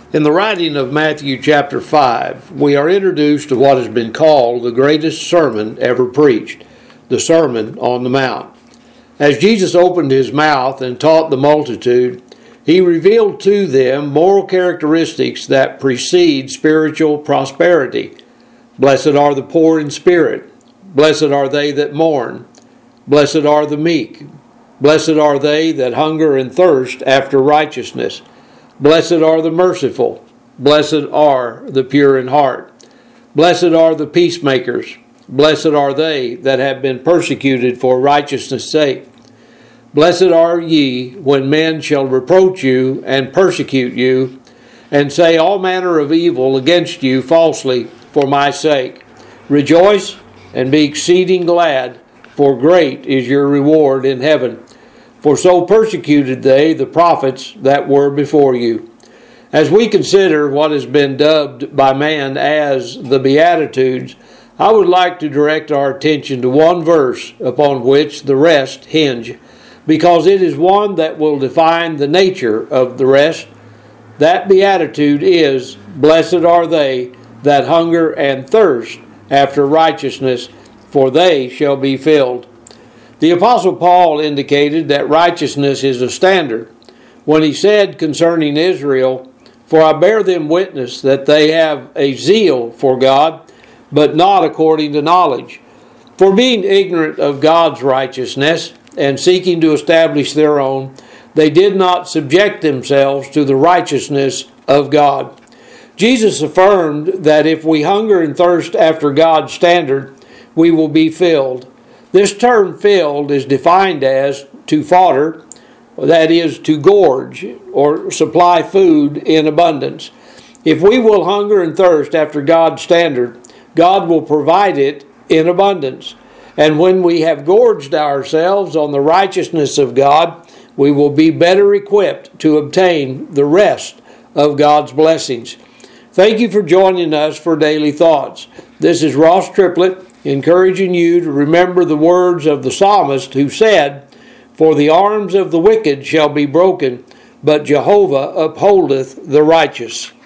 In the writing of Matthew chapter 5, we are introduced to what has been called the greatest sermon ever preached, the Sermon on the Mount. As Jesus opened his mouth and taught the multitude, he revealed to them moral characteristics that precede spiritual prosperity. Blessed are the poor in spirit. Blessed are they that mourn. Blessed are the meek. Blessed are they that hunger and thirst after righteousness. Blessed are the merciful. Blessed are the pure in heart. Blessed are the peacemakers. Blessed are they that have been persecuted for righteousness' sake. Blessed are ye when men shall reproach you and persecute you, and say all manner of evil against you falsely for my sake. Rejoice and be exceeding glad, for great is your reward in heaven. For so persecuted they the prophets that were before you. As we consider what has been dubbed by man as the Beatitudes, I would like to direct our attention to one verse upon which the rest hinge, because it is one that will define the nature of the rest. That beatitude is, blessed are they that hunger and thirst after righteousness, for they shall be filled. The Apostle Paul indicated that righteousness is a standard when he said concerning Israel, "For I bear them witness that they have a zeal for God, but not according to knowledge. For being ignorant of God's righteousness and seeking to establish their own, they did not subject themselves to the righteousness of God." Jesus affirmed that if we hunger and thirst after God's standard, we will be filled. This term filled is defined as to fodder, that is, to gorge or supply food in abundance. If we will hunger and thirst after God's standard, God will provide it in abundance. And when we have gorged ourselves on the righteousness of God, we will be better equipped to obtain the rest of God's blessings. Thank you for joining us for Daily Thoughts. This is Ross Triplett, encouraging you to remember the words of the psalmist who said, "For the arms of the wicked shall be broken, but Jehovah upholdeth the righteous."